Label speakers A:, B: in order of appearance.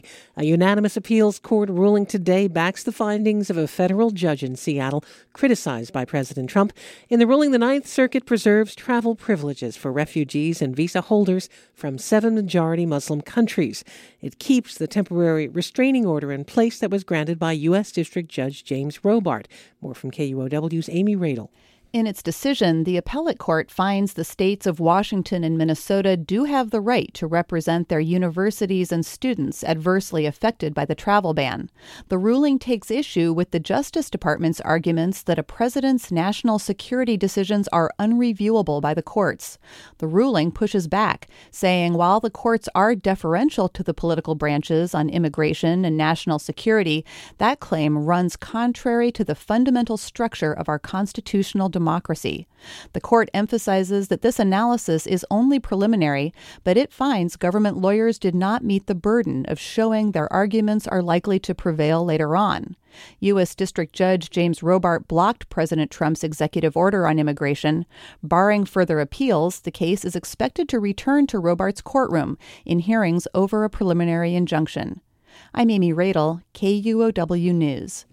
A: A unanimous appeals court ruling today backs the findings of a federal judge in Seattle criticized by President Trump. In the ruling, the Ninth Circuit preserves travel privileges for refugees and visa holders from 7 majority Muslim countries. It keeps the temporary restraining order in place that was granted by U.S. District Judge James Robart. More from KUOW's Amy Radel.
B: In its decision, the appellate court finds the states of Washington and Minnesota do have the right to represent their universities and students adversely affected by the travel ban. The ruling takes issue with the Justice Department's arguments that a president's national security decisions are unreviewable by the courts. The ruling pushes back, saying while the courts are deferential to the political branches on immigration and national security, that claim runs contrary to the fundamental structure of our constitutional democracy. The court emphasizes that this analysis is only preliminary, but it finds government lawyers did not meet the burden of showing their arguments are likely to prevail later on. U.S. District Judge James Robart blocked President Trump's executive order on immigration. Barring further appeals, the case is expected to return to Robart's courtroom in hearings over a preliminary injunction. I'm Amy Radel, KUOW News.